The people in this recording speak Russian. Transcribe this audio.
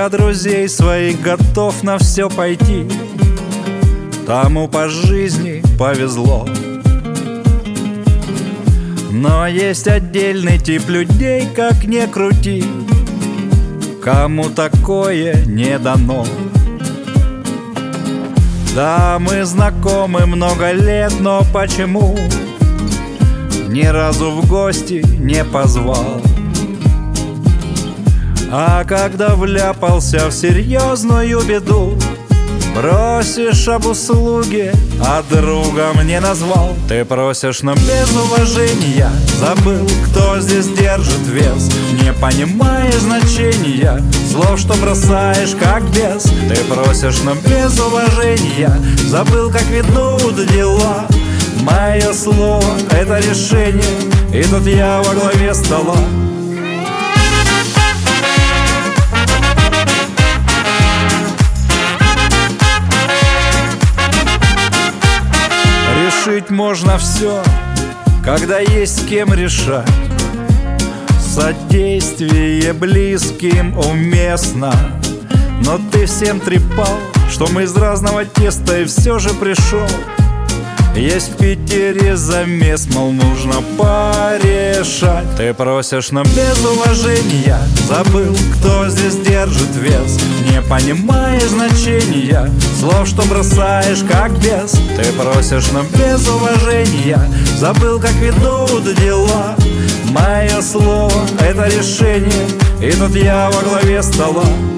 для друзей своих готов на все пойти, тому по жизни повезло. Но есть отдельный тип людей, как ни крути, кому такое не дано. Да, мы знакомы много лет, но почему ни разу в гости не позвал? А когда вляпался в серьезную беду, просишь об услуге, а другом не назвал. Ты просишь, но без уважения, забыл, кто здесь держит вес, не понимая значения слов, что бросаешь как бес. Ты просишь, но без уважения, забыл, как ведут дела. Мое слово — это решение, и тут я во главе стола. Решить можно все, когда есть с кем решать. Содействие близким уместно, но ты всем трепал, что мы из разного теста, и все же пришел. Есть в Питере замес, мол, нужно порешать. Ты просишь, но без уважения, забыл, кто здесь держит вес, не понимая значения слов, что бросаешь как бес. Ты просишь, но без уважения, забыл, как ведут дела. Мое слово — это решение, и тут я во главе стола.